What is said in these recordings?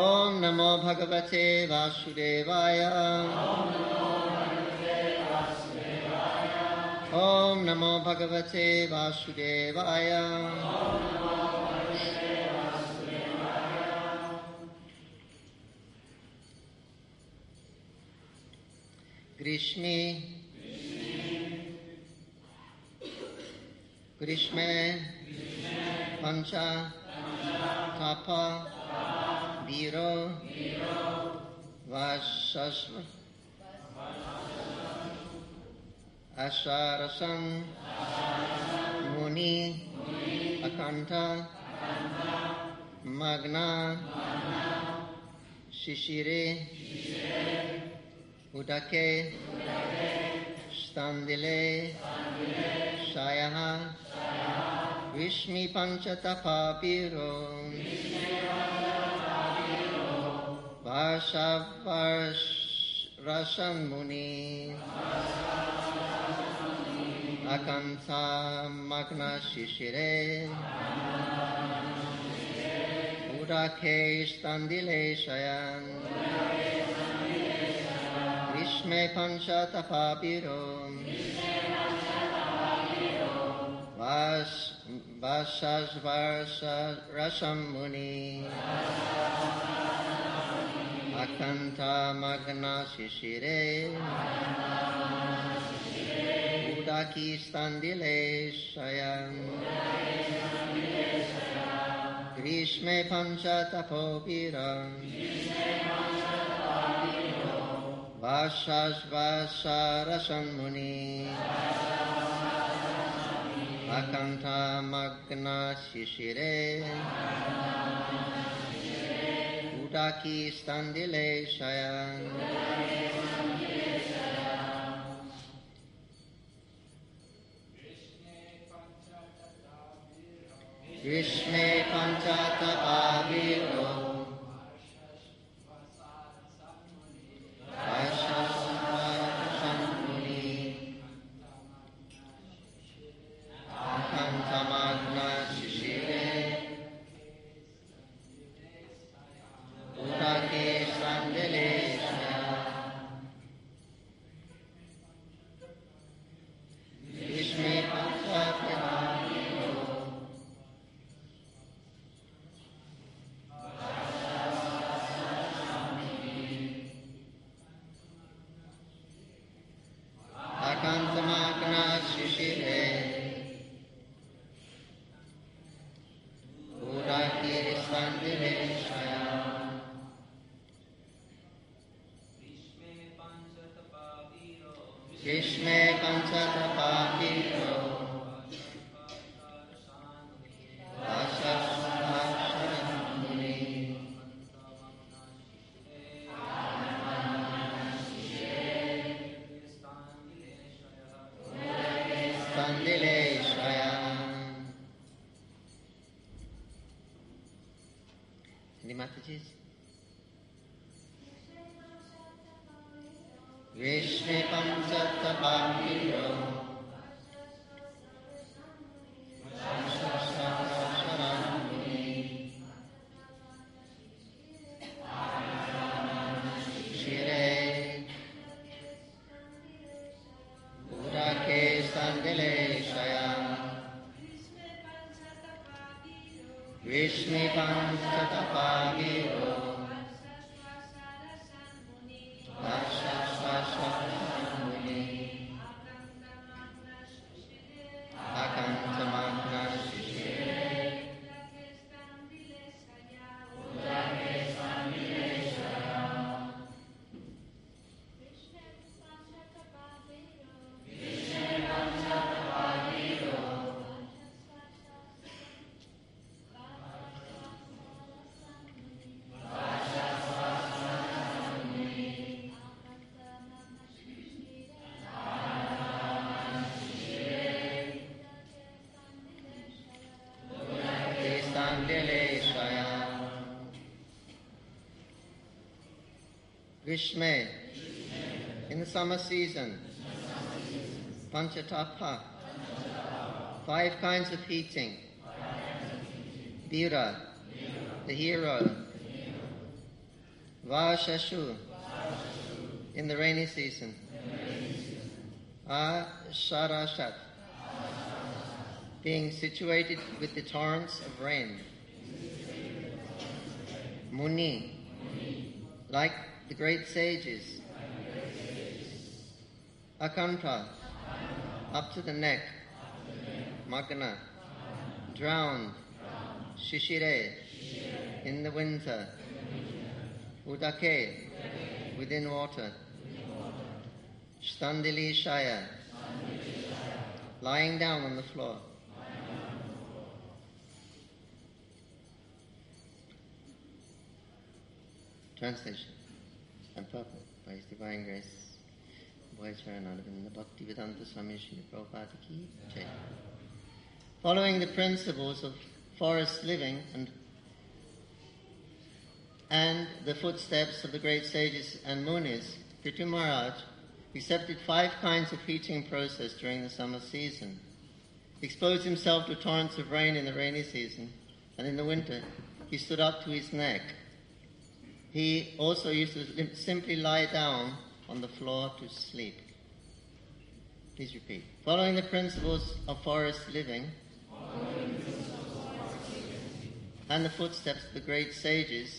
Om Namo Bhagavate Vasudevaya. Om Namo Bhagavate Vasudevaya. Grishmi Grishme Pancha Tapa Viro Vasasva Asarasam Muni Akanta Magna Shishire Udake Standile Shayaha Vishmi Panchatapa Piro Vasavas Rasam Muni Akanta Magna Shishire Udake Standile Shayan Vishme Panchatapa Piro Vasas Rasam Muni Akanta Magna Shishire Udaki Standile Shayan Grishme Panchatapopiram Vasas Rasam Muni Akanta Magna Shishire Udaki Standile Shayan Vishme Panchatapaviro Vasasvarasam Muni Akanta Magna Shishire Udake Standile Shayan Vishme Panchatapaviro Akanta Magna Shishire Udaki Standile Shayan Vishme Panchatapaviro Vasasvarasam Muni Standile Shayan. Any Matajis? Vishme Panchatapaviro Vasasvarasam Muni Shire Udake Standile Shayan Vishme Panchatapaviro Vasasvarasam Muni Akanta Magna Shishire Udake Standile Shayan Vishme Panchatapaviro Grishme, in the summer season, Panchatapa, 5 kinds of heating, Vira, the hero, Vashashu, in the rainy season. Asharashat, being situated with the torrents of rain. Muni, like the great sages. Akanta, up to the neck. Magna, drowned. Shishire, in the winter. Udake, within water. Standili Shaya, lying down on the floor. Translation and purport by His Divine Grace, Boy Charanaravinda Bhaktivedanta Swami Srila Prabhupada Ki Jai. Following the principles of forest living and the footsteps of the great sages and munis, Prithu Maharaj accepted 5 kinds of heating process during the summer season. He exposed himself to torrents of rain in the rainy season, and in the winter he stood up to his neck. He also used to simply lie down on the floor to sleep. Please repeat. Following the principles of forest living and the footsteps of the great sages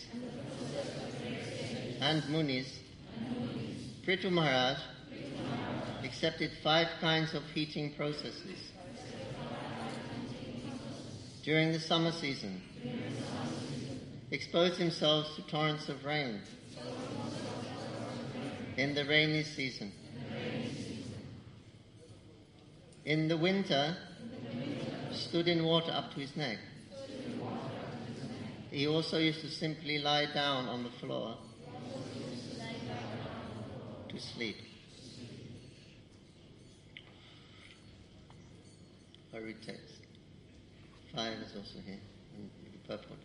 and munis, Prithu Maharaj accepted 5 kinds of heating processes during the summer season, exposed himself to torrents of rain in the rainy season. In the winter, stood in water up to his neck. He also used to simply lie down on the floor to sleep. I read text. 5 is also here, and the purport.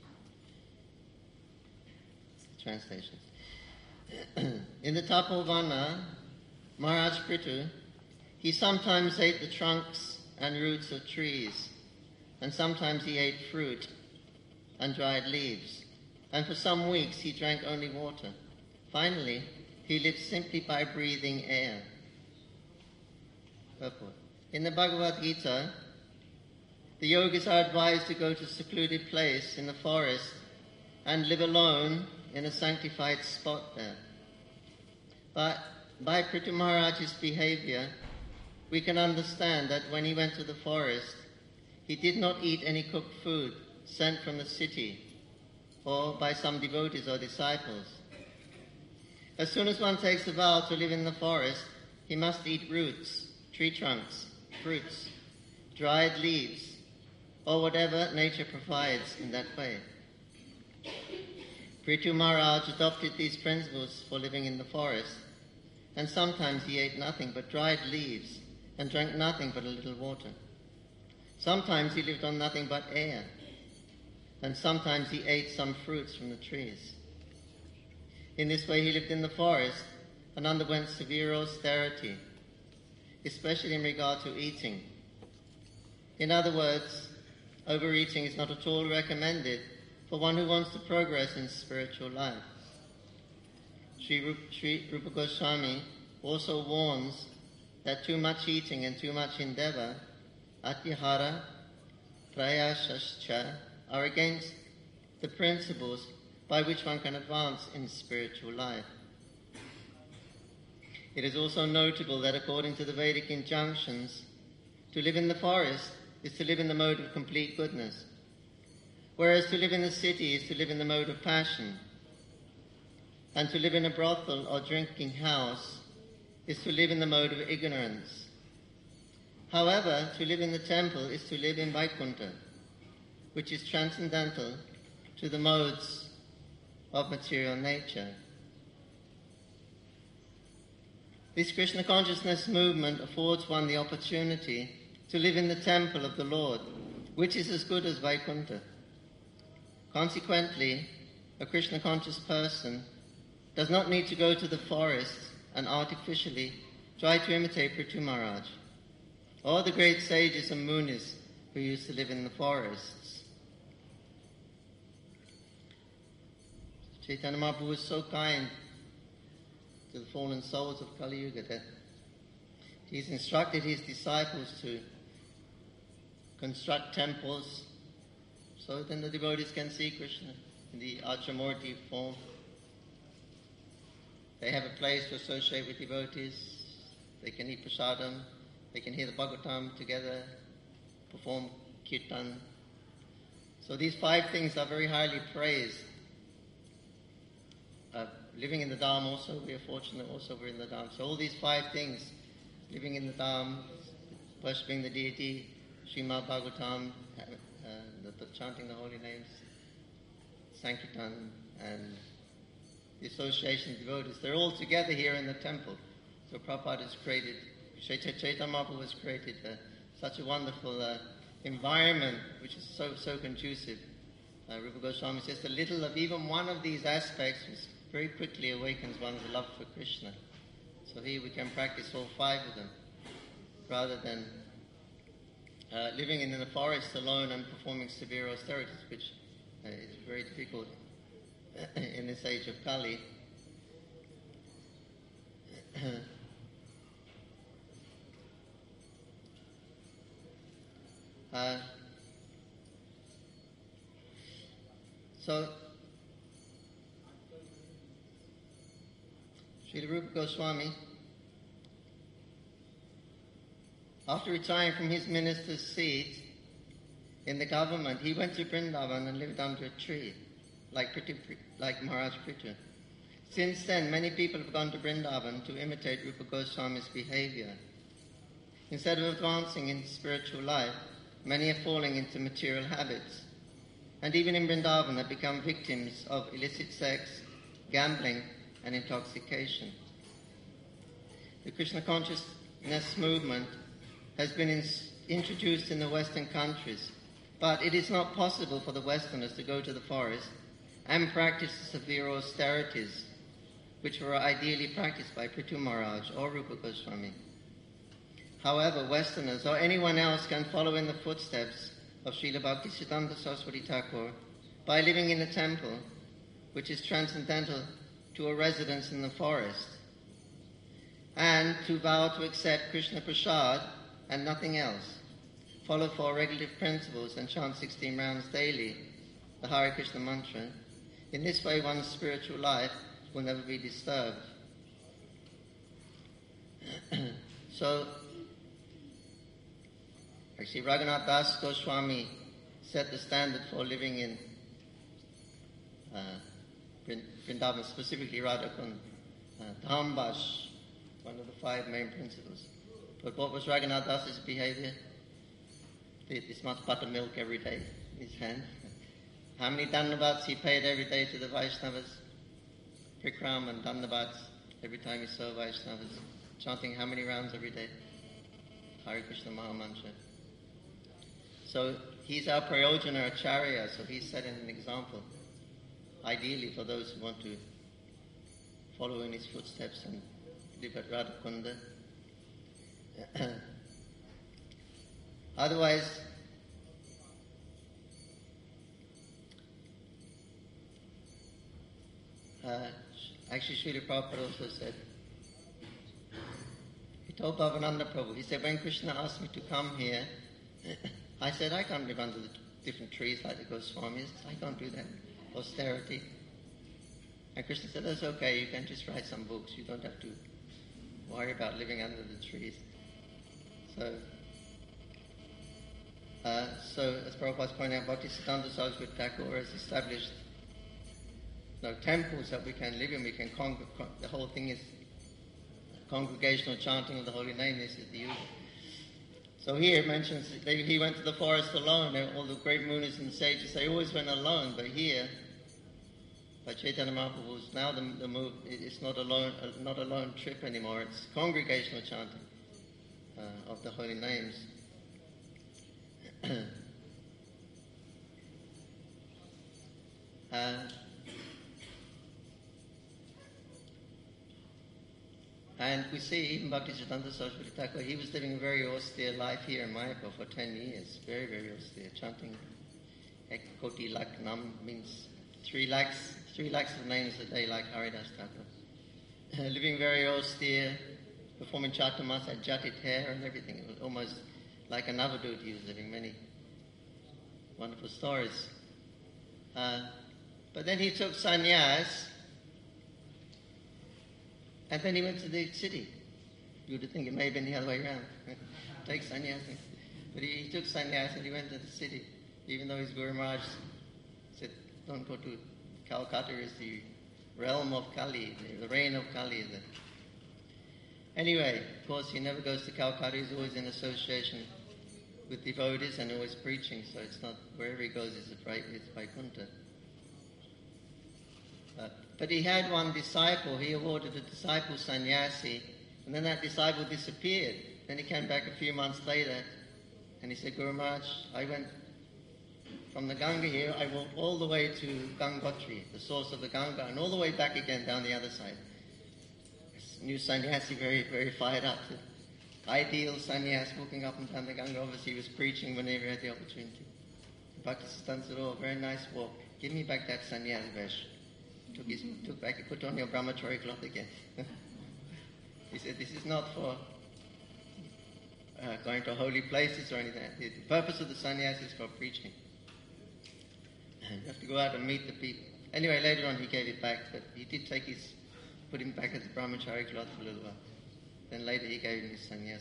Translations. In the Tapovana, Maharaj Prithu, he sometimes ate the trunks and roots of trees, and sometimes he ate fruit and dried leaves, and for some weeks he drank only water. Finally, he lived simply by breathing air. Purport. In the Bhagavad Gita, the yogis are advised to go to a secluded place in the forest and live alone in a sanctified spot there. But by Prithu Maharaj's behavior, we can understand that when he went to the forest, he did not eat any cooked food sent from the city or by some devotees or disciples. As soon as one takes a vow to live in the forest, he must eat roots, tree trunks, fruits, dried leaves, or whatever nature provides in that way. Prithu Maharaj adopted these principles for living in the forest, and sometimes he ate nothing but dried leaves and drank nothing but a little water. Sometimes he lived on nothing but air, and sometimes he ate some fruits from the trees. In this way he lived in the forest and underwent severe austerity, especially in regard to eating. In other words, overeating is not at all recommended for one who wants to progress in spiritual life. Sri Rupa Goswami also warns that too much eating and too much endeavor, atyahara, prayasascha, are against the principles by which one can advance in spiritual life. It is also notable that according to the Vedic injunctions, to live in the forest is to live in the mode of complete goodness, whereas to live in the city is to live in the mode of passion, and to live in a brothel or drinking house is to live in the mode of ignorance. However, to live in the temple is to live in Vaikuntha, which is transcendental to the modes of material nature. This Krishna consciousness movement affords one the opportunity to live in the temple of the Lord, which is as good as Vaikuntha. Consequently, a Krishna conscious person does not need to go to the forest and artificially try to imitate Prithu Maharaj or the great sages and munis who used to live in the forests. Chaitanya Mahaprabhu was so kind to the fallen souls of Kali Yuga that he's instructed his disciples to construct temples so then the devotees can see Krishna in the Achamurti form. They have a place to associate with devotees. They can eat prasadam. They can hear the Bhagavatam together, perform kirtan. So these 5 things are very highly praised. Living in the Dham also, we are fortunate also we're in the Dham. So all these 5 things, living in the Dham, worshipping the deity, Srimad Bhagavatam, chanting the holy names, Sankirtan, and the association of devotees, they're all together here in the temple. So Prabhupada has created, Chaitanya Mahaprabhu has created such a wonderful environment which is so conducive. Rupa Goswami says the little of even one of these aspects very quickly awakens one's love for Krishna. So here we can practice all 5 of them, rather than living in the forest alone and performing severe austerities, which is very difficult in this age of Kali. So Srila Rupa Goswami, after retiring from his minister's seat in the government, he went to Vrindavan and lived under a tree, like Maharaj Prithu. Since then, many people have gone to Vrindavan to imitate Rupa Goswami's behavior. Instead of advancing in spiritual life, many are falling into material habits. And even in Vrindavan, have become victims of illicit sex, gambling, and intoxication. The Krishna consciousness movement has been introduced in the Western countries, but it is not possible for the Westerners to go to the forest and practice the severe austerities which were ideally practiced by Prithu Maharaj or Rupa Goswami. However, Westerners or anyone else can follow in the footsteps of Srila Bhaktisiddhanta Saraswati Thakur by living in a temple which is transcendental to a residence in the forest, and to vow to accept Krishna Prasad and nothing else, follow 4 regulative principles and chant 16 rounds daily, the Hare Krishna mantra. In this way, one's spiritual life will never be disturbed. So, actually, Raghunath Das Goswami set the standard for living in Vrindavan, specifically Radhakund, Dhambas, one of the 5 main principles. But what was Raghunath Das's behavior? This much buttermilk every day in his hand. How many dhanavats he paid every day to the Vaishnavas? Prikram and dhanavats every time he saw Vaishnavas. Chanting how many rounds every day? Hare Krishna Mahamantra. So he's our Prayojana Acharya, so he's setting an example, ideally for those who want to follow in his footsteps and live at Radhakunda. Otherwise, actually Srila Prabhupada also said, he told Bhavananda Prabhu, he said, when Krishna asked me to come here, I said, I can't live under the different trees like the Goswamis. I can't do that. Austerity. And Krishna said, that's okay, you can just write some books. You don't have to worry about living under the trees. So as Prabhupada's pointing out, Bhaktisiddhanta Saraswati Thakur has established temples that we can live in. We can the whole thing is congregational chanting of the holy name. This is the usual. So here it mentions that he went to the forest alone. All the great munis and sages, they always went alone. But here, by Chaitanya Mahaprabhu's, now the move, it's not a lone trip anymore. It's congregational chanting of the holy names. And we see even Bhaktisiddhanta Saraswati Thakur, he was living a very austere life here in Mayapur for 10 years. Very, very austere. Chanting Ek Koti Lakh Nam means 3 lakhs of names a day like Haridas Thakur. Living very austere, performing Chatumas, had jutted hair and everything. It was almost like another dude he was living, many wonderful stories. But then he took sannyas, and then he went to the city. You would think it may have been the other way around. Take sannyas. But he took sannyas and he went to the city, even though his Guru Maharaj said, don't go to Calcutta, is the realm of Kali, the reign of Kali. Anyway, of course, he never goes to Calcutta. He's always in association with devotees and always preaching, so it's not, wherever he goes, it's Vaikuntha. But he had one disciple. He awarded a disciple sannyasi, and then that disciple disappeared. Then he came back a few months later, and he said, Guru Maharaj, I went from the Ganga here, I walked all the way to Gangotri, the source of the Ganga, and all the way back again down the other side. This new sannyasi, very, very fired up. Ideal sannyas walking up and down the Ganga. Obviously, he was preaching whenever he had the opportunity. Bhaktisiddhanta said, oh, very nice walk. Give me back that sannyas vesh. Took back, put on your brahmachari cloth again. He said, this is not for going to holy places or anything. The purpose of the sannyas is for preaching. You have to go out and meet the people. Anyway, later on he gave it back, but he did put him back as a brahmachari cloth for a little while. Then later he gave him his sannyas.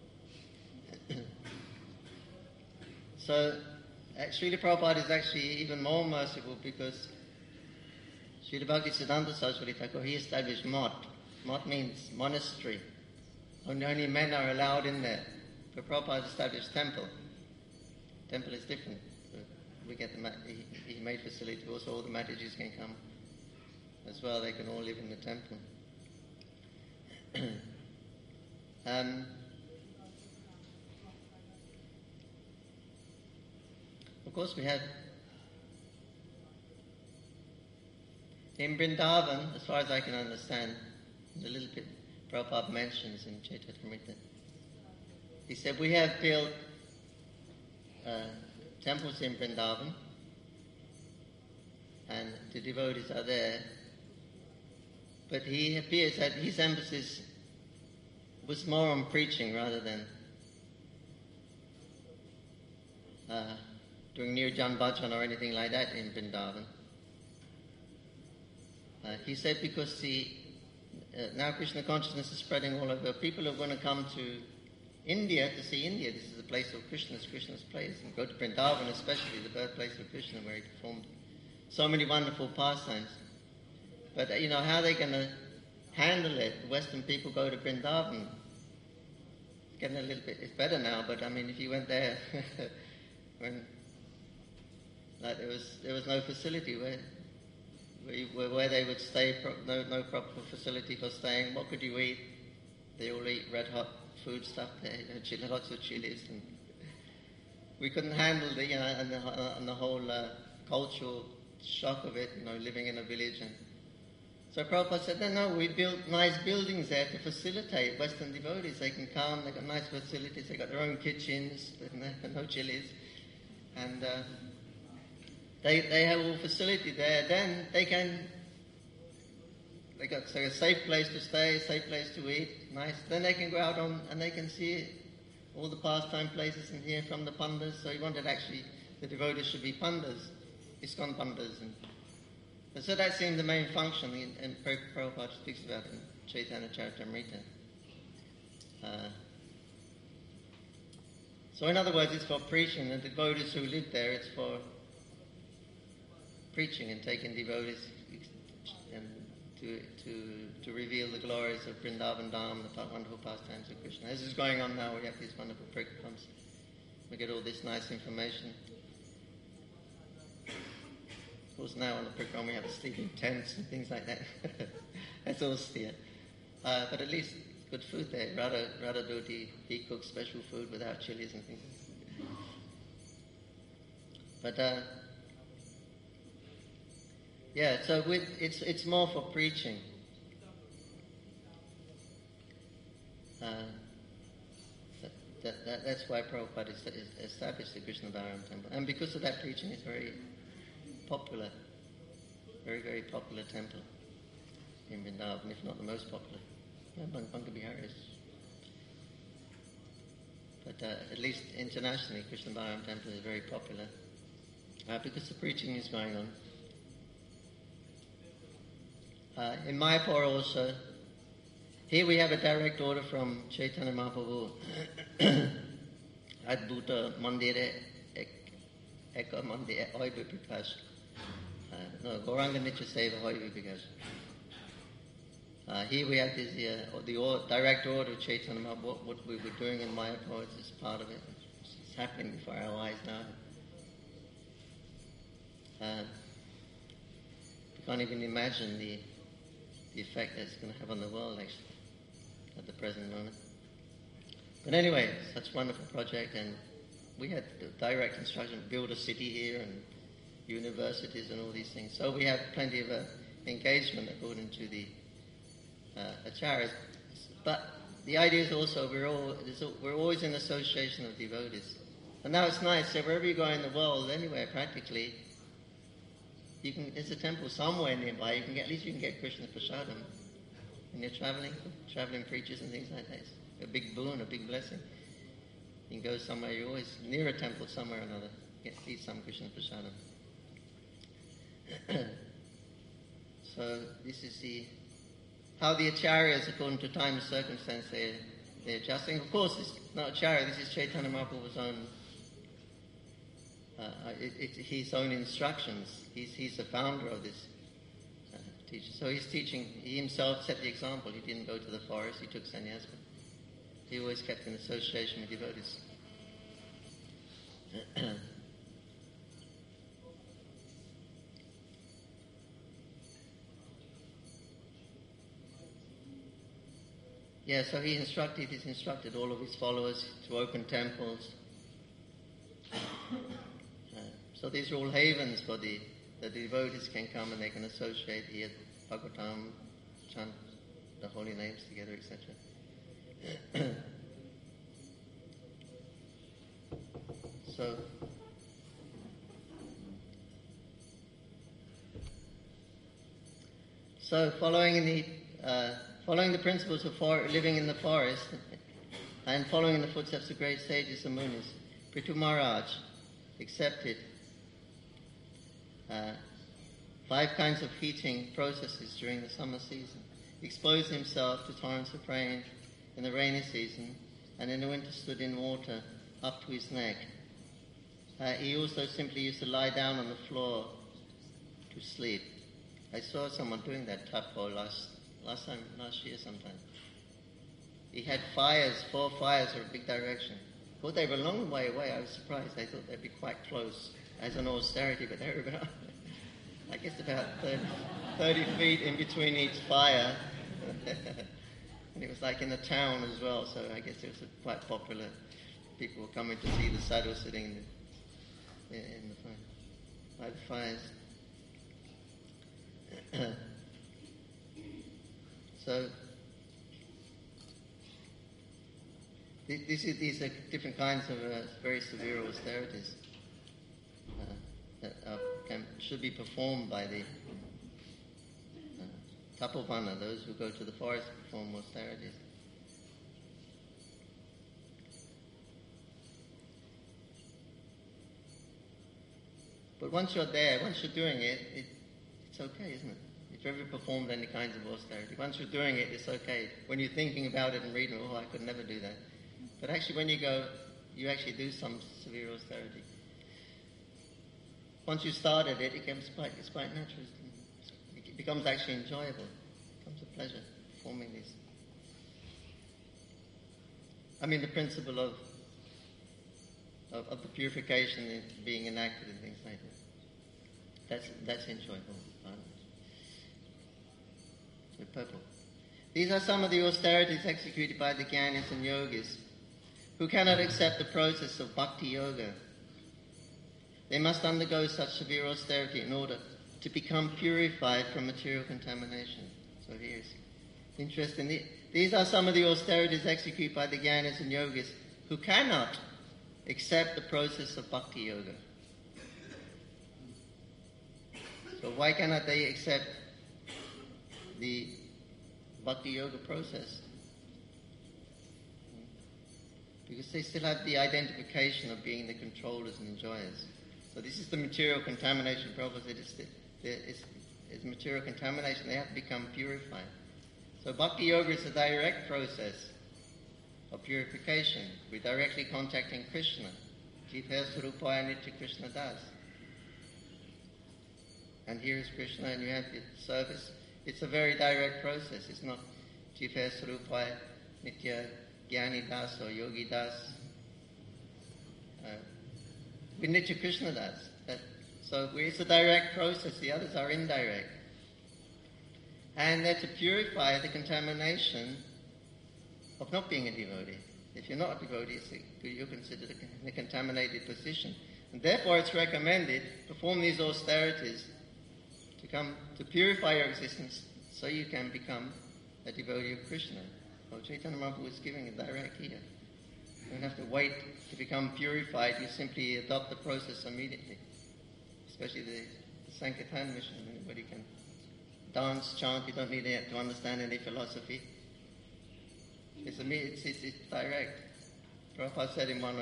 So, Srila Prabhupada is actually even more merciful because Srila Bhaktisiddhanta Saraswati Thakur, he established Mott. Mott means monastery. Only men are allowed in there. But Prabhupada established temple. Temple is different. We get he made facility also all the Matajis can come as well. They can all live in the temple. Of course, we have in Vrindavan, as far as I can understand, the little bit Prabhupada mentions in Chaitanya. He said, we have built temples in Vrindavan, and the devotees are there, but he appears that his emphasis was more on preaching rather than doing Nirjan Bhajan or anything like that in Vrindavan. He said because now Krishna consciousness is spreading all over, people are going to come to India to see India. This is the place of Krishna's place. And go to Vrindavan, especially the birthplace of Krishna, where he performed so many wonderful pastimes. But, how are they going to handle it? Western people go to Vrindavan. It's getting a little bit, it's better now, but if you went there, when there was no facility where they would stay, no proper facility for staying. What could you eat? They all eat red hot food stuff there, lots of chilies, and we couldn't handle and the whole cultural shock of it, living in a village. And so Prabhupada said, no, we built nice buildings there to facilitate Western devotees. They can come, they've got nice facilities, they've got their own kitchens, no chilies, and they have all facility there. Then they got a safe place to stay, safe place to eat, nice. Then they can go out and they can see all the pastime places and hear from the pandas. So he wanted actually the devotees should be pandas, ISKCON pandas. And so that seemed the main function, and Prabhupada speaks about it in Chaitanya Charitamrita. So in other words, it's for preaching, and the devotees who live there, it's for preaching and taking devotees and to reveal the glories of Vrindavan Dham, the wonderful pastimes of Krishna. As is going on now, we have these wonderful parikrams. We get all this nice information. Of course, now on the parikram we have sleeping tents and things like that. That's austere. But at least good food there. Radha Doti, he cooks special food without chilies and things. But so it's more for preaching. That's why Prabhupada established the Krishna Bharam temple. And because of that preaching, it's very popular. Very, very popular temple in Vrindavan, if not the most popular. Yeah, Banga Bihar is. But at least internationally, Krishna Balaram Temple is very popular because the preaching is going on. In Mayapur also, here we have a direct order from Chaitanya Mahaprabhu. Adbhuta Mandire Eka Mandire Hoibu Prakash. No, Gauranga Nitya Seva Hoibu Prakash. Here we have this, the direct order of Chaitanya Mahaprabhu. What we were doing in Mayapur is part of it. It's happening before our eyes now. We can't even imagine the effect that's going to have on the world, actually, at the present moment. But anyway, such a wonderful project, and we had direct instruction to build a city here and universities and all these things. So we have plenty of engagement according to the acharyas. But the idea is also we're always in association of devotees. And now it's nice, so wherever you go in the world, anywhere practically, there's a temple somewhere nearby. At least you can get Krishna Prasadam when you're traveling preachers and things like that. It's a big boon, a big blessing. You can go somewhere, you're always near a temple somewhere or another, eat some Krishna Prasadam. So this is how the acharyas, according to time and circumstance, they're adjusting. Of course, it's not acharya, this is Chaitanya Mahaprabhu's own his own instructions. He's the founder of this teaching. So he's teaching, he himself set the example. He didn't go to the forest, he took sannyas, but he always kept in association with devotees. Yeah, so he's instructed all of his followers to open temples. So these are all havens for the devotees can come and they can associate here, Bhagavatam, chant the holy names together, etc. So following the principles of living in the forest and following in the footsteps of great sages and munis, Prithu Maharaj accepted 5 kinds of heating processes during the summer season. He exposed himself to torrents of rain in the rainy season, and in the winter stood in water up to his neck. He also simply used to lie down on the floor to sleep. I saw someone doing that tapo last year sometime. He had 4 fires of a big direction. Thought they were a long way away. I was surprised. I thought they'd be quite close as an austerity, but they were about, I guess, about 30 feet in between each fire. And it was like in the town as well, so I guess it was quite popular. People were coming to see the sadhu sitting in the fire, by the fires. So these are different kinds of very severe austerities that should be performed by the tapovana, those who go to the forest to perform austerities. But once you're there, once you're doing it, it's okay, isn't it? If you've ever performed any kinds of austerity, once you're doing it, it's okay. When you're thinking about it and reading, I could never do that. But actually, when you go, you actually do some severe austerity. Once you started it, it's quite natural. It becomes actually enjoyable. It becomes a pleasure performing these. I mean, the principle of the purification being enacted and things like that. That's enjoyable. So purple. These are some of the austerities executed by the Jnanis and Yogis who cannot accept the process of bhakti yoga. They must undergo such severe austerity in order to become purified from material contamination. So here's interesting. These are some of the austerities executed by the Jnanis and Yogis who cannot accept the process of bhakti yoga. So why cannot they accept the bhakti yoga process? Because they still have the identification of being the controllers and enjoyers. So this is the material contamination problem. It's material contamination. They have to become purified. So bhakti yoga is a direct process of purification. We're directly contacting Krishna. Jiva Sarupaya Nitya Krishna Das. And here is Krishna and you have the service. It's a very direct process. It's not Jiva Sarupaya Nitya Jnani Das or Yogi Das. With Nitya Krishna Das. So it's a direct process. The others are indirect. And they're to purify the contamination of not being a devotee. If you're not a devotee, you're considered in a contaminated position. And therefore it's recommended, perform these austerities to purify your existence so you can become a devotee of Krishna. Well, Chaitanya Mahaprabhu is giving it direct here. You don't have to wait to become purified, you simply adopt the process immediately. Especially the Sankirtan mission, anybody can dance, chant, you don't need to understand any philosophy. It's direct. Prabhupada said in one,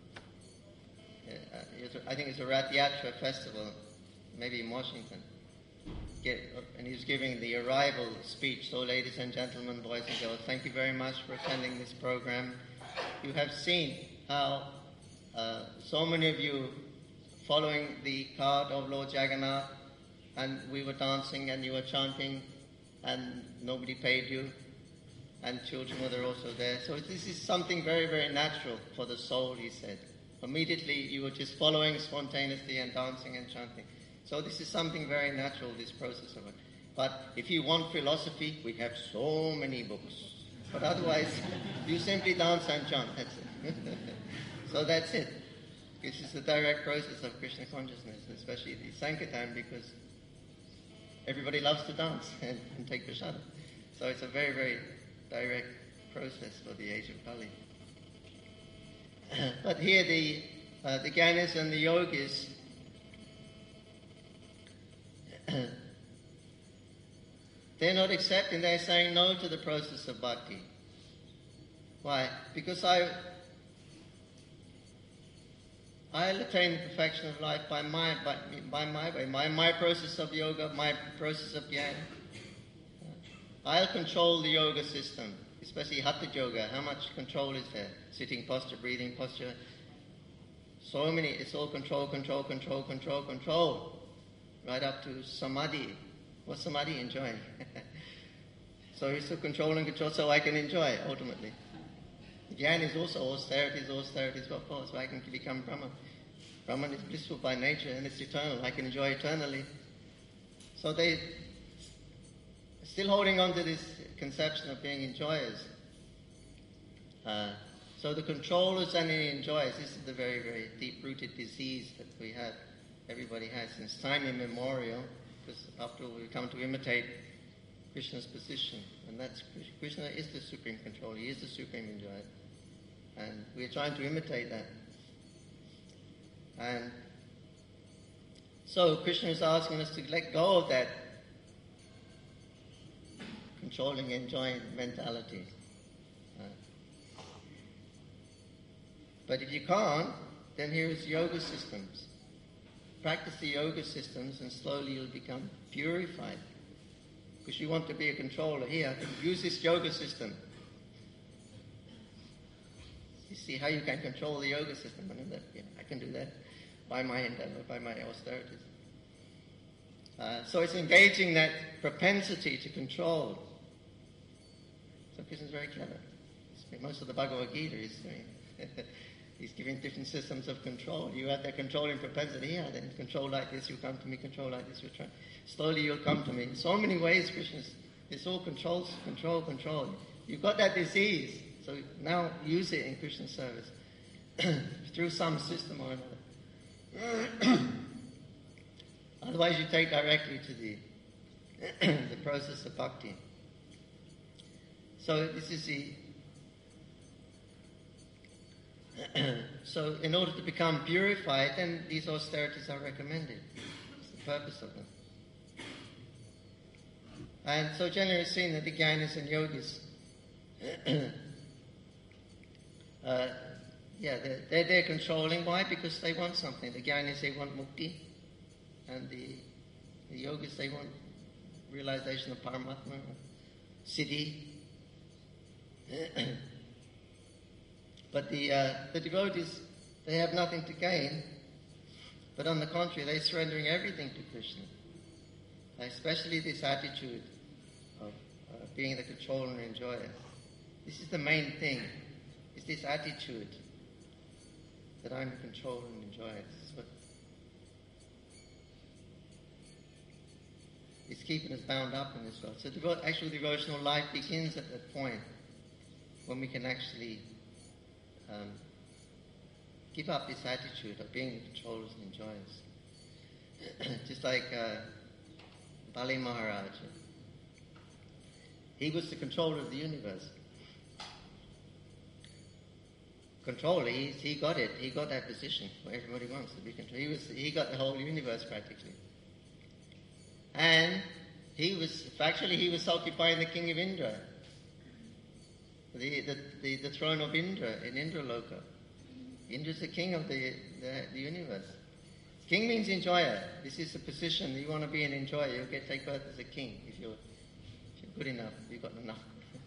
I think it's a Rath Yatra festival, maybe in Washington, and he was giving the arrival speech. So ladies and gentlemen, boys and girls, thank you very much for attending this program. You have seen how so many of you following the cart of Lord Jagannath, and we were dancing and you were chanting and nobody paid you, and children were also there. So this is something very, very natural for the soul, he said. Immediately you were just following spontaneously and dancing and chanting. So this is something very natural, this process of it. But if you want philosophy, we have so many books. But otherwise, you simply dance and chant, that's it. So that's it. This is the direct process of Krishna consciousness, especially the Sankirtan, because everybody loves to dance and take prasada. So it's a very, very direct process for the age of Kali. But here the Jnanis and the Yogis, they're not accepting, they're saying no to the process of bhakti. Why? Because I'll attain the perfection of life by my way, my process of yoga, my process of jnana. I'll control the yoga system, especially Hatha Yoga. How much control is there? Sitting posture, breathing posture. So many, it's all control. Right up to Samadhi. What's Samadhi? Enjoying. So you're still controlling, so I can enjoy, ultimately. Jnana is also austerities, what for? So I can become Brahman. Brahman is blissful by nature and it's eternal. I can enjoy eternally. So they still holding on to this conception of being enjoyers. So the controllers and the enjoyers, this is the very, very deep-rooted disease that we have, everybody has since time immemorial, because after all we come to imitate Krishna's position, and that's Krishna is the supreme controller, he is the supreme enjoyer, and we're trying to imitate that. And so Krishna is asking us to let go of that controlling, enjoying mentality. But if you can't, then here is yoga systems. Practice the yoga systems and slowly you'll become purified. Because you want to be a controller. Here, use this yoga system. You see how you can control the yoga system. I can do that by my endeavor, by my austerities. So it's engaging that propensity to control. So Krishna is very clever. Most of the Bhagavad Gita is doing. He's giving different systems of control. You have that controlling propensity. Yeah, then control like this, you come to me. Control like this, you try. Slowly you'll come to me. In so many ways, Krishna, it's all control. You've got that disease. So now use it in Krishna's service. Through some system or another. Otherwise you take directly to the process of bhakti. So this is the... So in order to become purified, then these austerities are recommended. It's the purpose of them. And so generally it's seen that the Jnanis and yogis, they're controlling. Why? Because they want something. The Jnanis, they want mukti, and the yogis, they want realization of Paramatma, siddhi. But the devotees, they have nothing to gain, but on the contrary, they're surrendering everything to Krishna. Especially this attitude of being the controller and enjoyer. This is the main thing. It's this attitude that I'm the controller and enjoyer. This is what is keeping us bound up in this world. So actual devotional life begins at that point when we can actually give up this attitude of being the controllers and enjoyers. Just like Bali Maharaj. He was the controller of the universe. Controller, he got it. He got that position where everybody wants to be controlled. He got the whole universe practically. And he was occupying the king of Indra. The throne of Indra in Indraloka. Indra's the king of the universe. King means enjoyer. This is the position. You want to be an enjoyer, you'll take birth as a king if you're good enough, you've got enough.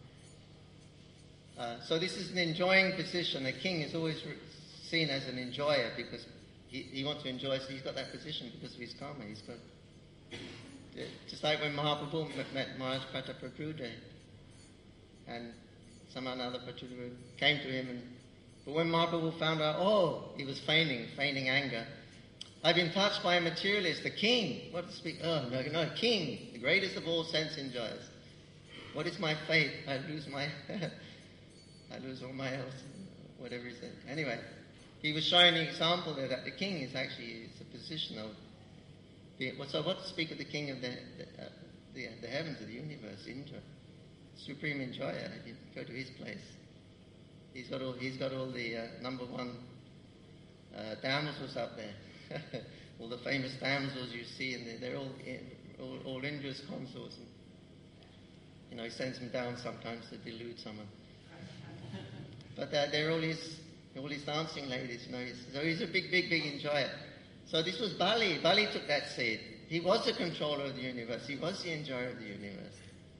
So this is an enjoying position. A king is always seen as an enjoyer because he wants to enjoy, so he's got that position because of his karma. He's got, just like when Mahaprabhu met Maharaj Prataprabhupada, and some other Prataprabhu came to him, but when Mahaprabhu found out, he was feigning anger. I've been touched by a materialist, the king. What to speak? Oh, no, king, the greatest of all sense enjoyers. What is my fate? I lose all my health, whatever he said. Anyway, he was showing the example there that the king is actually a position of. So what to speak of the king of the heavens, of the universe, Indra, supreme enjoyer? You go to his place. He's got all the number one damsels up there. All the famous damsels you see, and they're all Indra's consorts. And, he sends them down sometimes to delude someone. But they're all his dancing ladies. So he's a big enjoyer. So this was Bali. Bali took that seat. He was the controller of the universe. He was the enjoyer of the universe.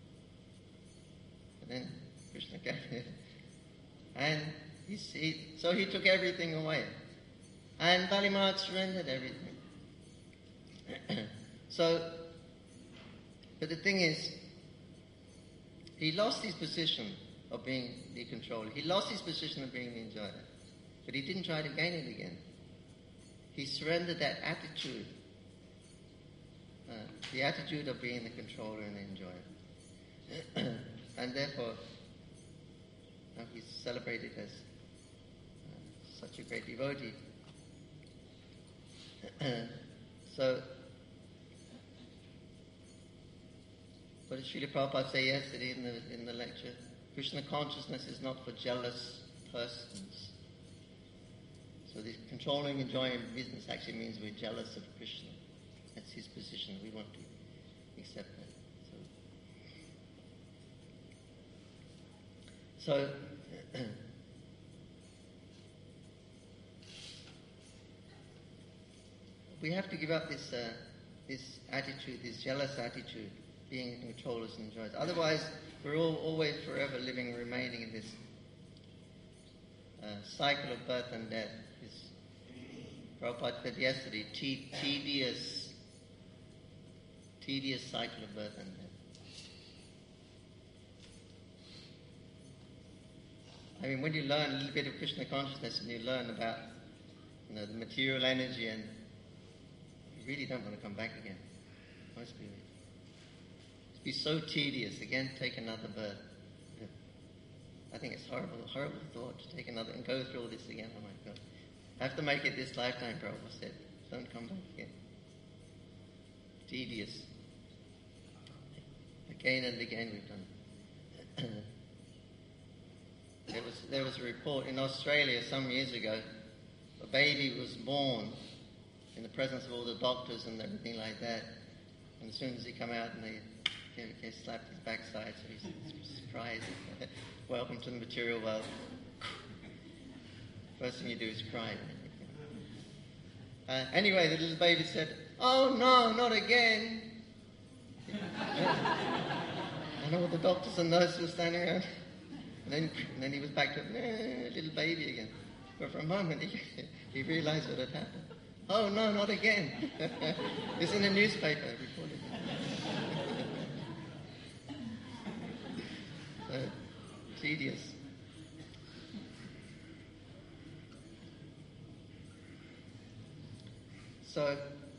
And then Krishna came, and so he took everything away. And Bali Maharaj surrendered everything. But the thing is, he lost his position of being the controller. He lost his position of being the enjoyer. But he didn't try to gain it again. He surrendered that attitude, the attitude of being the controller and the enjoyer. And therefore, he's celebrated as such a great devotee. So, what did Srila Prabhupada say yesterday in the lecture? Krishna consciousness is not for jealous persons. So the controlling, enjoying business actually means we're jealous of Krishna. That's his position. We want to accept that. So we have to give up this attitude, this jealous attitude, being controllers and enjoyers. Otherwise, we're all always forever living and remaining in this cycle of birth and death. This, Prabhupada said yesterday, tedious cycle of birth and death. I mean, when you learn a little bit of Krishna consciousness and you learn about, the material energy, and you really don't want to come back again. Most people. It'd be so tedious. Again, take another birth. I think it's horrible thought to take another and go through all this again. Oh my God. I have to make it this lifetime, Prabhupada said. Don't come back again. Tedious. Again and again we've done it. There was a report in Australia some years ago. A baby was born in the presence of all the doctors and everything like that. And as soon as he come out and they he slapped his backside, so he's surprised. Welcome to the material world. First thing you do is cry. Anyway, the little baby said, "Oh no, not again!" And all the doctors and nurses were standing around. And then he was back to little baby again. But for a moment, he realized what had happened. "Oh no, not again!" It's in the newspaper reported. So tedious. So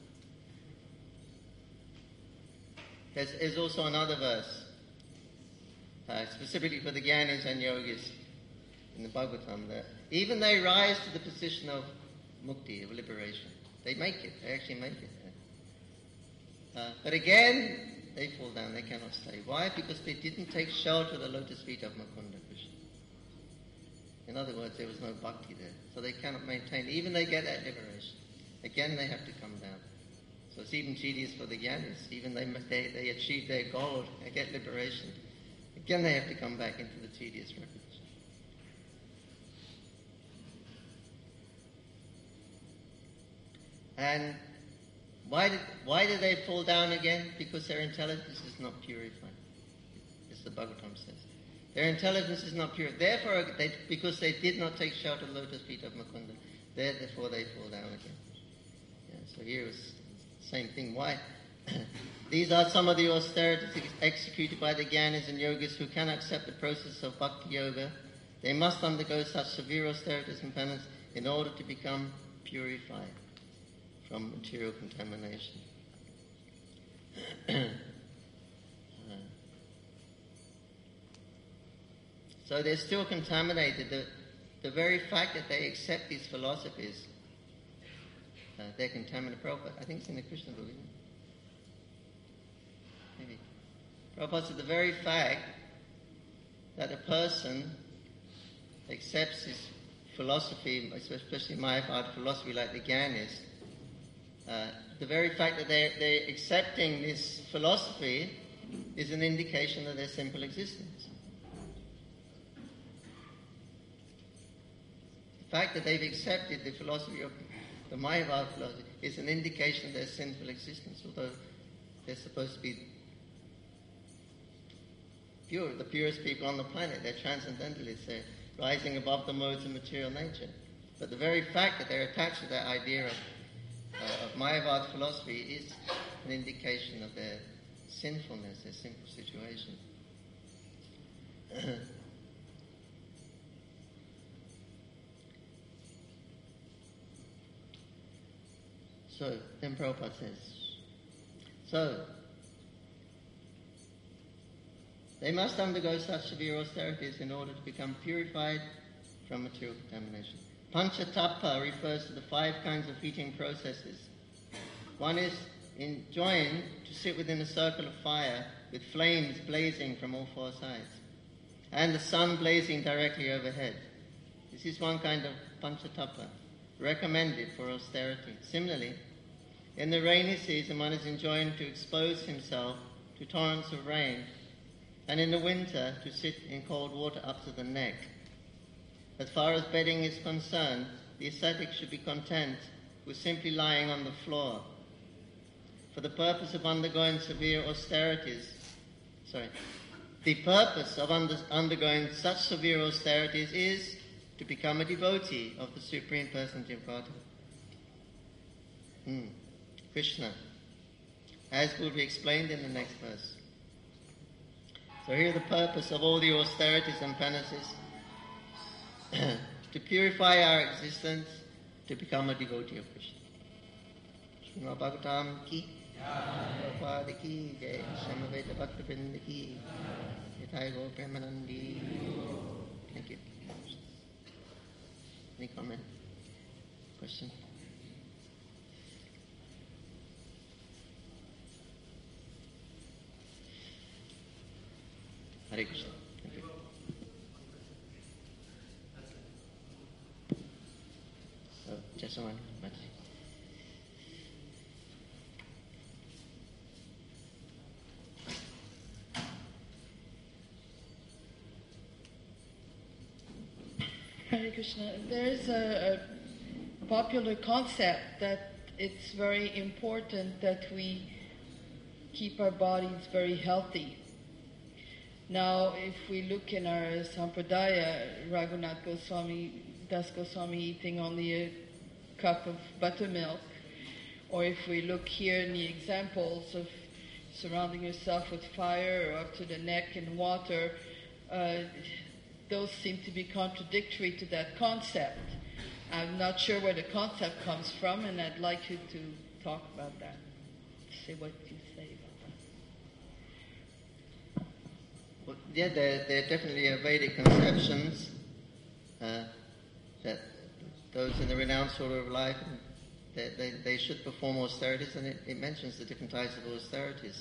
there's also another verse, specifically for the Gyanis and Yogis in the Bhagavatam, that even they rise to the position of mukti, of liberation. They make it. They actually make it. But again, they fall down. They cannot stay. Why? Because they didn't take shelter of the lotus feet of Mukunda Krishna. In other words, there was no bhakti there. So they cannot maintain. Even they get that liberation. Again, they have to come down. So it's even tedious for the Gyanis. Even they achieve their goal, they get liberation. Again, they have to come back into the tedious repetition. And why did they fall down again? Because their intelligence is not purified, as the Bhagavatam says. Their intelligence is not pure. Therefore, because they did not take shelter of the lotus feet of Mukunda, therefore they fall down again. Yeah, so here is the same thing. Why? These are some of the austerities executed by the Gyanis and Yogis who cannot accept the process of Bhakti Yoga. They must undergo such severe austerities and penance in order to become purified from material contamination. So they're still contaminated. The very fact that they accept these philosophies, they're contaminated. Prabhupada, I think it's in the Krishna book, isn't it? Maybe. Prabhupada said the very fact that a person accepts his philosophy, especially Mayavad philosophy like the Gyanis, the very fact that they're accepting this philosophy is an indication of their simple existence. The fact that they've accepted the philosophy of the Mayavad philosophy is an indication of their sinful existence, although they're supposed to be pure, the purest people on the planet. They're transcendentalists. They're rising above the modes of material nature. But the very fact that they're attached to that idea of Mayavad philosophy is an indication of their sinfulness, their sinful situation. So, then Prabhupada says, they must undergo such severe austerities in order to become purified from material contamination. Panchatapa refers to the 5 kinds of heating processes. One is enjoined to sit within a circle of fire with flames blazing from all 4 sides and the sun blazing directly overhead. This is one kind of Panchatapa, recommended for austerity. Similarly, in the rainy season, one is enjoined to expose himself to torrents of rain, and in the winter to sit in cold water up to the neck. As far as bedding is concerned, the ascetic should be content with simply lying on the floor. For the purpose of undergoing severe austerities, the purpose of undergoing such severe austerities is to become a devotee of the Supreme Personality of Godhead. Krishna, as will be explained in the next verse. So here the purpose of all the austerities and penances, to purify our existence, to become a devotee of Krishna. Srimad Bhagavatam ki, Prabhupada ki, Jai Samaveta Bhakta Vrinda ki, Nitai Gaur Premanandi. Thank you. Any comment? Question? Hare Krishna. Thank you. So, just one. Hare Krishna. There is a popular concept that it's very important that we keep our bodies very healthy. Now, if we look in our Sampradaya, Raghunath Goswami, Das Goswami eating only a cup of buttermilk, or if we look here in the examples of surrounding yourself with fire or up to the neck in water, those seem to be contradictory to that concept. I'm not sure where the concept comes from, and I'd like you to talk about that. Say what you say about that. Well, yeah, there definitely are Vedic conceptions that those in the renounced order of life, they should perform austerities, and it mentions the different types of austerities.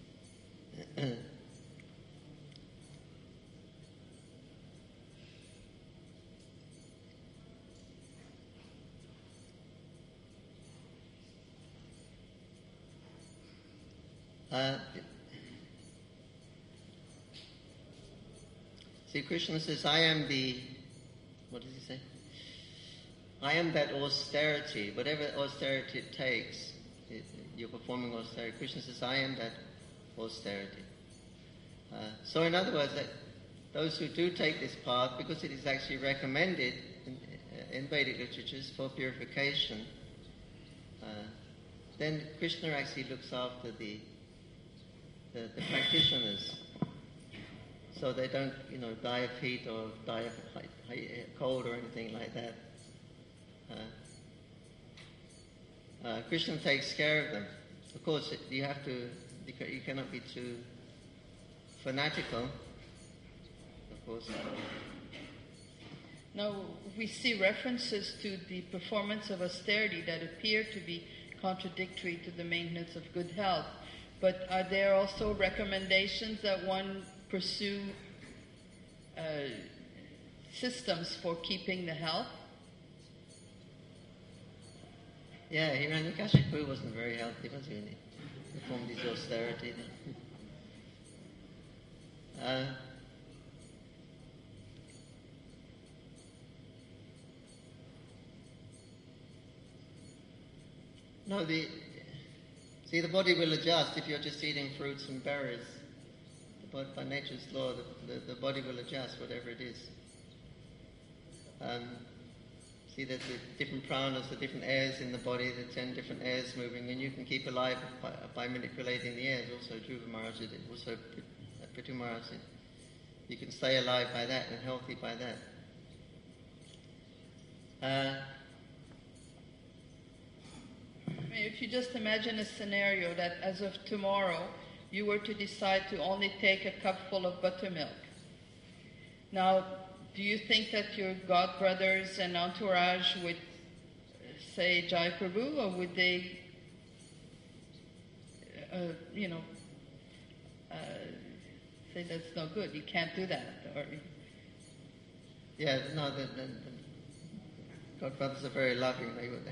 See, Krishna says, I am the, what does he say? I am that austerity, whatever austerity it takes, you're performing austerity. Krishna says, I am that austerity. So in other words, that those who do take this path, because it is actually recommended in Vedic literatures for purification, then Krishna actually looks after the practitioners, so they don't, die of heat or die of cold or anything like that. Krishna takes care of them. Of course, you cannot be too fanatical, of course. Now, we see references to the performance of austerity that appear to be contradictory to the maintenance of good health. But are there also recommendations that one pursue systems for keeping the health? Yeah, Hiranyakashipu wasn't very healthy, was he? He performed his austerity. No, the body will adjust if you're just eating fruits and berries. By nature's law, the body will adjust, whatever it is. See that the different pranas, the different airs in the body, the 10 different airs moving, and you can keep alive by manipulating the airs. Also, Dhruva Maharaj did it. Also, Prithu Maharaj did. You can stay alive by that and healthy by that. If you just imagine a scenario that as of tomorrow you were to decide to only take a cupful of buttermilk. Now, do you think that your godbrothers and entourage would say Jai Prabhu, or would they, say that's no good, you can't do that? Or... Yeah, no, the godbrothers are very loving. They would.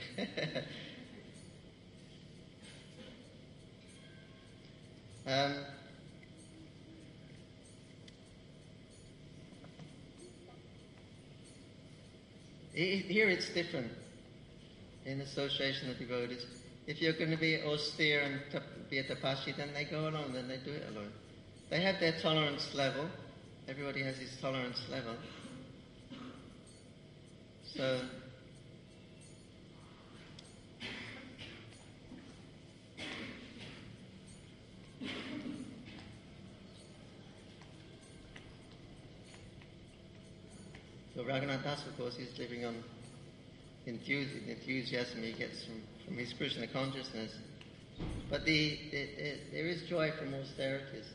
Here it's different in association of devotees. If you're going to be austere and be a tapasvi, then they go alone, then they do it alone. They have their tolerance level. Everybody has his tolerance level. So Raghunath Das, of course, is living on enthusiasm he gets from his Krishna consciousness. But there is joy from austerities.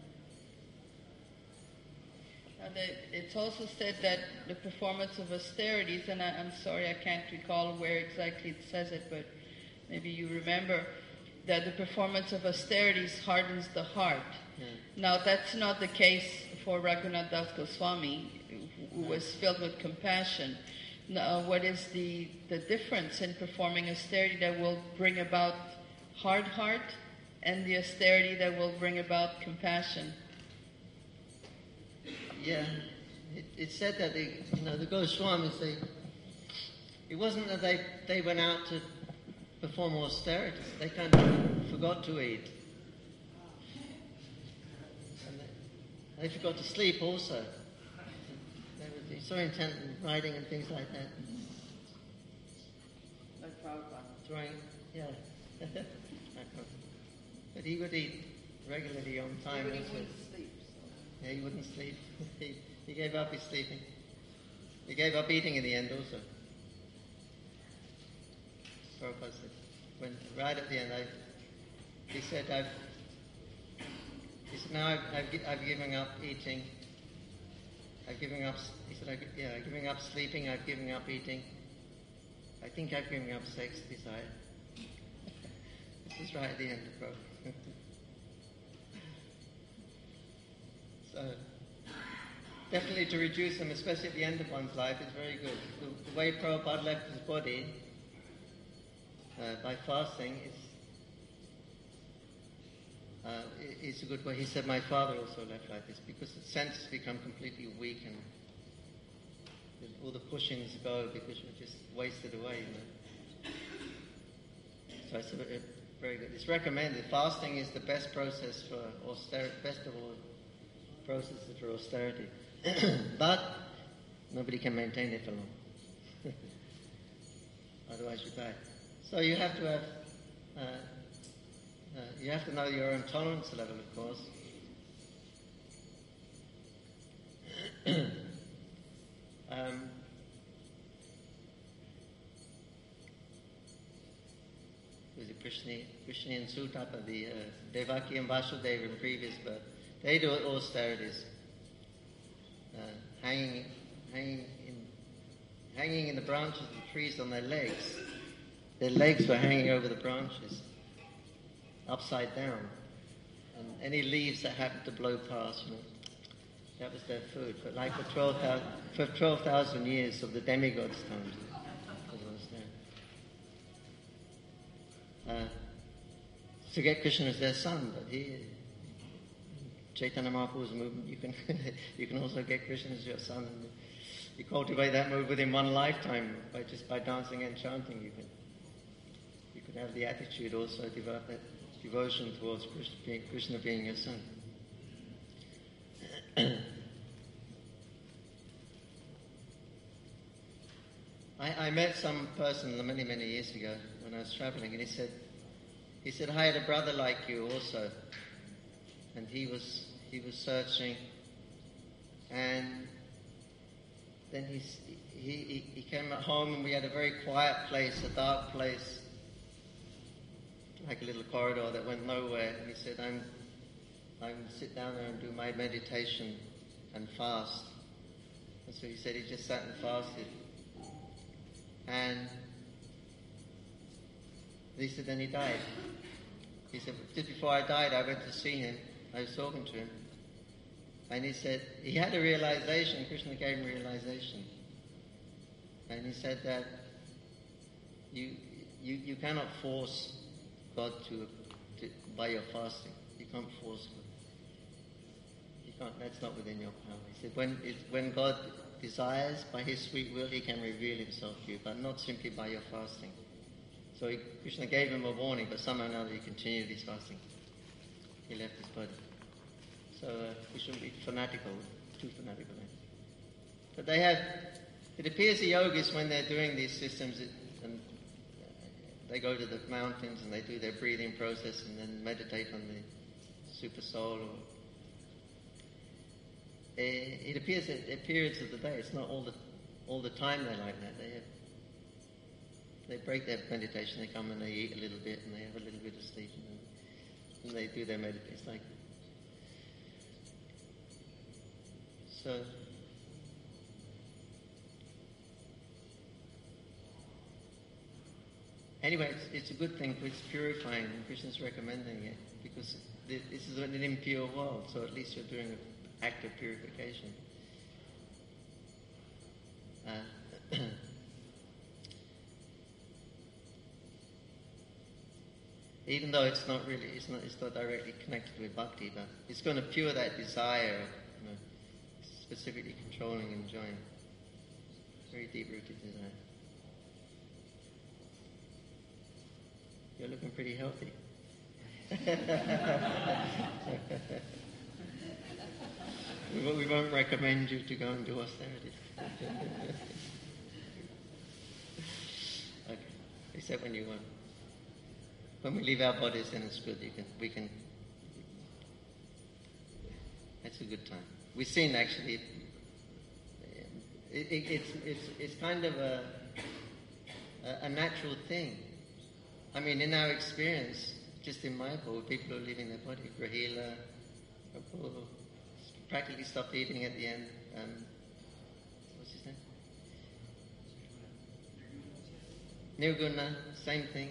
It's also said that the performance of austerities, and I'm sorry I can't recall where exactly it says it, but maybe you remember, that the performance of austerities hardens the heart. Yeah. Now that's not the case for Raghunath Das Goswami, who was filled with compassion. Now, what is the difference in performing austerity that will bring about hard heart and the austerity that will bring about compassion? Yeah, It's said that the Goswamis, it wasn't that they went out to perform austerities. They kind of forgot to eat. And they forgot to sleep also. They were so intent in writing and things like that. Like Prabhupada. Throwing, yeah. But he would eat regularly on time But he also. wouldn't sleep. Yeah, he wouldn't sleep. He gave up his sleeping. He gave up eating in the end also. Prabhupada said, right at the end, he said, now I've given up eating. I've given up, he said, I'm giving up sleeping, I've given up eating. I think I've given up sex desire. This is right at the end of Prabhupada. So, definitely to reduce them, especially at the end of one's life, is very good. The way Prabhupada left his body by fasting is a good way. He said, my father also left like this, because the senses become completely weak and all the pushings go because you're just wasted away, So it's very good. It's recommended. Fasting is the best process for austerity, best of all processes for austerity. But nobody can maintain it for long. Otherwise you die. So you have to have know your own tolerance level, of course. Was it Krishna and Sutapa, the Devaki and Vasudeva in previous birth? They do austerities, hanging in the branches of the trees on their legs. Their legs were hanging over the branches, upside down, and any leaves that happened to blow past, that was their food. But like for 12,000 years of the demigods' times, to get Krishna as their son, but Chaitanya Mahaprabhu's movement, you can also get Krishna as your son, and you cultivate that move within one lifetime by dancing and chanting. You can have the attitude also, develop that devotion towards Krishna being your son. I met some person many, many years ago when I was traveling, and he said, I had a brother like you also, and he was searching, and then he came at home, and we had a very quiet place, a dark place, like a little corridor that went nowhere, and he said, I'm sit down there and do my meditation and fast. And so he said he just sat and fasted. And he said then he died. He said, just before I died, I went to see him. I was talking to him. And he said, he had a realization, Krishna gave him realization. And he said that you cannot force God to by your fasting. You can't force God. You can't, that's not within your power. He said, when God desires, by His sweet will, He can reveal Himself to you, but not simply by your fasting. So Krishna gave him a warning, but somehow or another he continued his fasting. He left his body. So we shouldn't be fanatical, too fanatical. But it appears the yogis, when they're doing these systems, and they go to the mountains and they do their breathing process and then meditate on the super soul. It appears that at periods of the day, it's not all the time they're like that. They break their meditation, they come and they eat a little bit and they have a little bit of sleep and they do their meditation. It's like, so anyway, it's a good thing, it's purifying, and Krishna's recommending it because this is an impure world, so at least you're doing an act of purification. Even though it's not directly connected with bhakti, but it's going to pure that desire, specifically controlling and enjoying. Very deep-rooted desire. You're looking pretty healthy. We won't recommend you to go and do austerities. Okay. Except when you want. When we leave our bodies, then it's good. We can. That's a good time. We've seen actually. It's kind of a natural thing. I mean, in our experience, just in Mayapur, people are leaving their body. Grahila, practically stopped eating at the end. What's his name? Nirguna, same thing.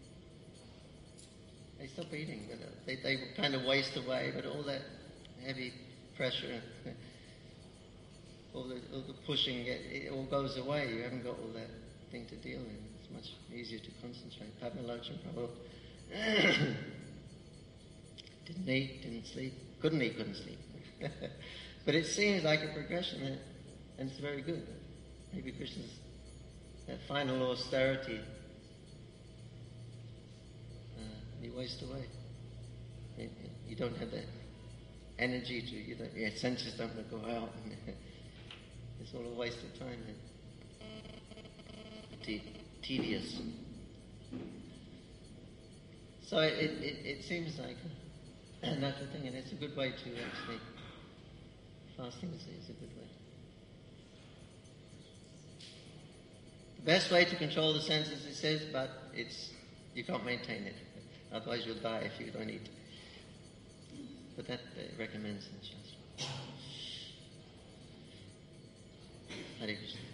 They stop eating, but they kind of waste away, but all that heavy pressure, all the pushing, it all goes away. You haven't got all that thing to deal with. It's much easier to concentrate. Padma-Lochana Prabhu didn't eat, didn't sleep, couldn't eat, couldn't sleep. But it seems like a progression, and it's very good. Maybe Krishna's that final austerity, you waste away. You don't have that energy to, your senses don't want to go out. It's all a waste of time. Tedious. So it seems like a natural thing, and it's a good way to actually, fasting is a good way. The best way to control the senses, it says, but you can't maintain it. Otherwise you'll die if you don't eat. But that recommends in Shastra. Hare Krishna.